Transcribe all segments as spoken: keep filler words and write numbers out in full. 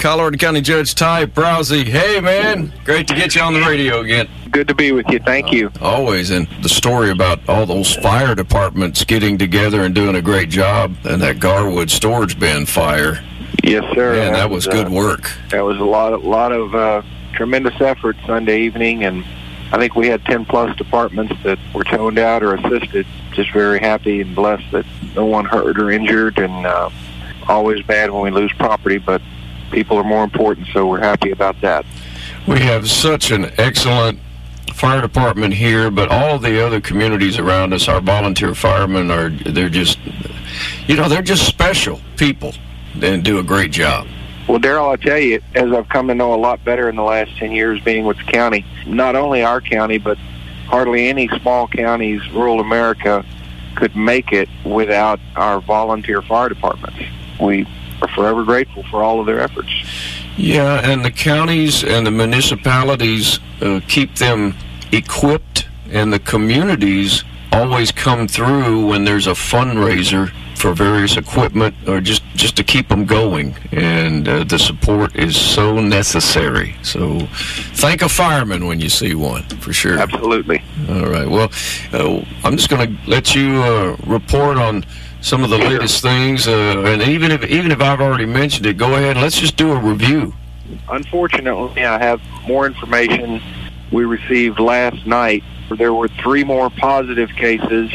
Colorado County Judge Ty Browsey. Hey, man, great to get you on the radio again. Good to be with you. Thank you. Uh, always. And the story about all those fire departments getting together and doing a great job, and that Garwood storage bin fire. Yes, sir. Man, that, that was, was good uh, work. That was a lot of, lot of uh, tremendous effort Sunday evening, and I think we had ten-plus departments that were toned out or assisted. Just very happy and blessed that no one hurt or injured, and uh, always bad when we lose property, but people are more important, so we're happy about that. We have such an excellent fire department here, but all the other communities around us, our volunteer firemen, are they're just, you know, they're just special people and do a great job. Well, Daryl, I'll tell you, as I've come to know a lot better in the last ten years being with the county, not only our county, but hardly any small counties, rural America, could make it without our volunteer fire departments. We are forever grateful for all of their efforts. Yeah, and the counties and the municipalities uh, keep them equipped, and the communities always come through when there's a fundraiser for various equipment or just, just to keep them going, and uh, the support is so necessary. So thank a fireman when you see one, for sure. Absolutely. All right. Well, uh, I'm just going to let you uh, report on some of the latest things, uh, and even if even if I've already mentioned it, go ahead and let's just do a review. Unfortunately, I have more information we received last night. There were three more positive cases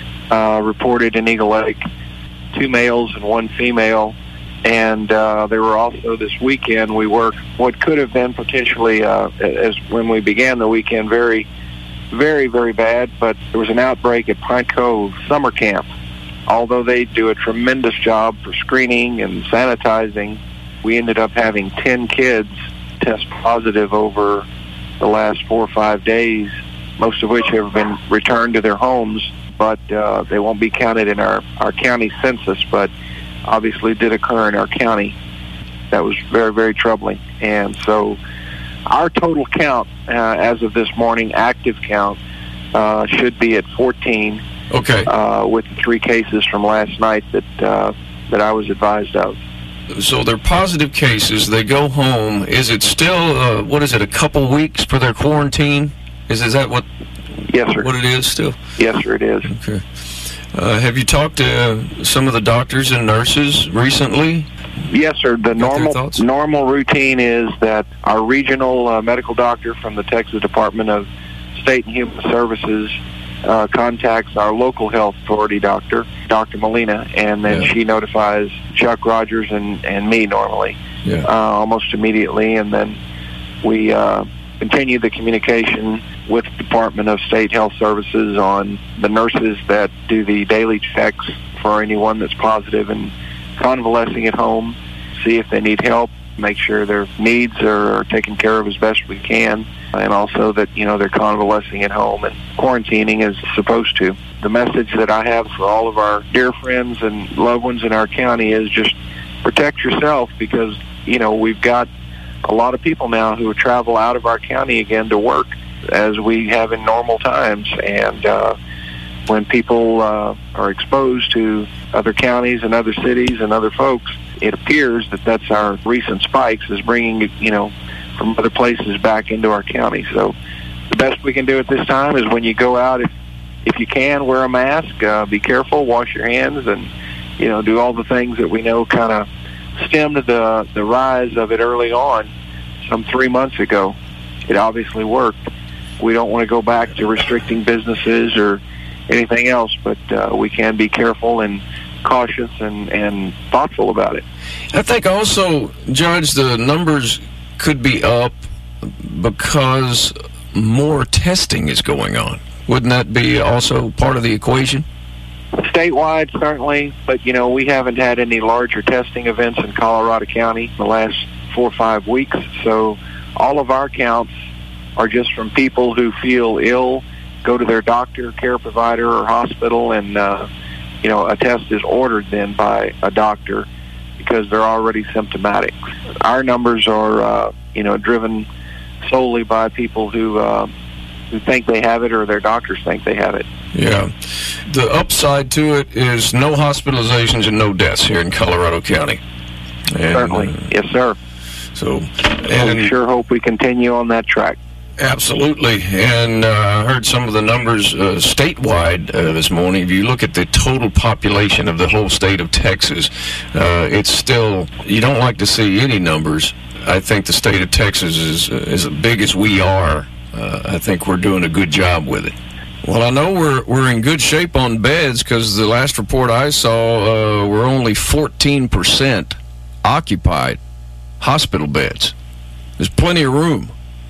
uh, reported in Eagle Lake, two males and one female, and uh, there were also this weekend we worked what could have been potentially, uh, as when we began the weekend, very, very, very bad, but there was an outbreak at Pine Cove Summer Camp. Although they do a tremendous job for screening and sanitizing, we ended up having ten kids test positive over the last four or five days, most of which have been returned to their homes, but uh, they won't be counted in our, our county census, but obviously did occur in our county. That was very, very troubling. And so our total count, uh, as of this morning, active count, uh, should be at fourteen. Okay. Uh, with the three cases from last night that uh, that I was advised of. So they're positive cases. They go home. Is it still, uh, what is it, a couple weeks for their quarantine? Is, is that what, yes, sir. what it is still? Yes, sir, it is. Okay. Uh, have you talked to uh, some of the doctors and nurses recently? Yes, sir. The normal normal routine is that our regional uh, medical doctor from the Texas Department of State and Human Services Uh, contacts our local health authority doctor, Doctor Molina, and then yeah. she notifies Chuck Rogers and, and me normally, yeah. uh, almost immediately, and then we uh, continue the communication with the Department of State Health Services on the nurses that do the daily checks for anyone that's positive and convalescing at home, see if they need help, make sure their needs are taken care of as best we can, and also that, you know, they're convalescing at home and quarantining as supposed to. The message that I have for all of our dear friends and loved ones in our county is just protect yourself, because, you know, we've got a lot of people now who travel out of our county again to work as we have in normal times. And uh, when people uh, are exposed to other counties and other cities and other folks, it appears that that's our recent spikes is bringing, you know, from other places back into our county. So the best we can do at this time is when you go out, if if you can, wear a mask, uh, be careful, wash your hands, and, you know, do all the things that we know kind of stemmed the, the rise of it early on, some three months ago. It obviously worked. We don't want to go back to restricting businesses or anything else, but uh, we can be careful and cautious and, and thoughtful about it. I think also, Judge, the numbers could be up because more testing is going on. Wouldn't that be also part of the equation? Statewide, certainly, but, you know, we haven't had any larger testing events in Colorado County in the last four or five weeks, so all of our counts are just from people who feel ill, go to their doctor, care provider, or hospital, and, uh, you know, a test is ordered then by a doctor because they're already symptomatic. Our numbers are, uh, you know, driven solely by people who uh, who think they have it or their doctors think they have it. Yeah. The upside to it is no hospitalizations and no deaths here in Colorado County. And, Certainly. Uh, yes, sir. So, and we sure hope we continue on that track. Absolutely. And uh, I heard some of the numbers uh, statewide uh, this morning. If you look at the total population of the whole state of Texas, uh, it's still, you don't like to see any numbers. I think the state of Texas is as big as we are. Uh, I think we're doing a good job with it. Well, I know we're we're in good shape on beds because the last report I saw, uh, we're only fourteen percent occupied hospital beds. There's plenty of room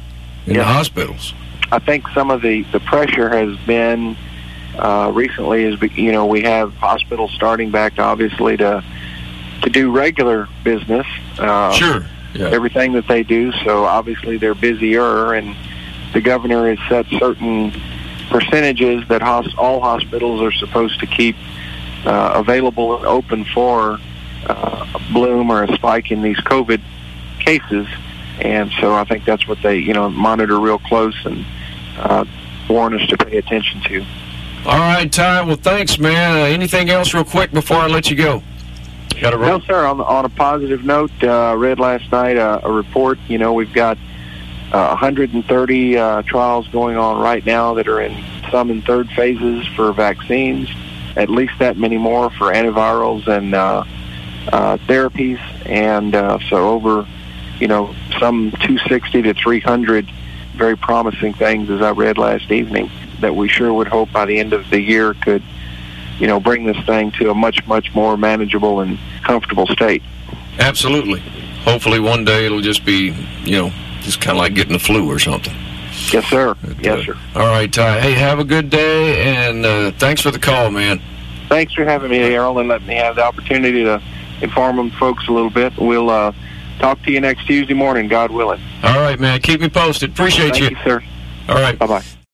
in yeah. the hospitals. I think some of the, the pressure has been uh, recently is, you know, we have hospitals starting back, obviously, to to do regular business. Uh, sure. Yeah. Everything that they do, so obviously they're busier, and the governor has set certain percentages that hos- all hospitals are supposed to keep uh, available and open for uh, a bloom or a spike in these COVID cases. And so I think that's what they, you know, monitor real close and uh, warn us to pay attention to. All right, Ty. Well, thanks, man. Uh, anything else real quick before I let you go? You got a no, sir. On, on a positive note, I uh, read last night uh, a report. You know, we've got uh, one hundred thirty uh, trials going on right now that are in some in third phases for vaccines, at least that many more for antivirals and uh, uh, therapies. And uh, so over, you know, some two sixty to three hundred very promising things, as I read last evening, that we sure would hope by the end of the year could, you know, bring this thing to a much, much more manageable and comfortable state. Absolutely. Hopefully one day it'll just be, you know, just kind of like getting the flu or something. Yes, sir. But, yes, uh, sir. All right, Ty. Hey, have a good day, and uh, thanks for the call, man. Thanks for having me, Errol, and letting me have the opportunity to inform them folks a little bit. We'll uh, talk to you next Tuesday morning, God willing. All right, man. Keep me posted. Appreciate Thank you. you, sir. All right. Bye-bye.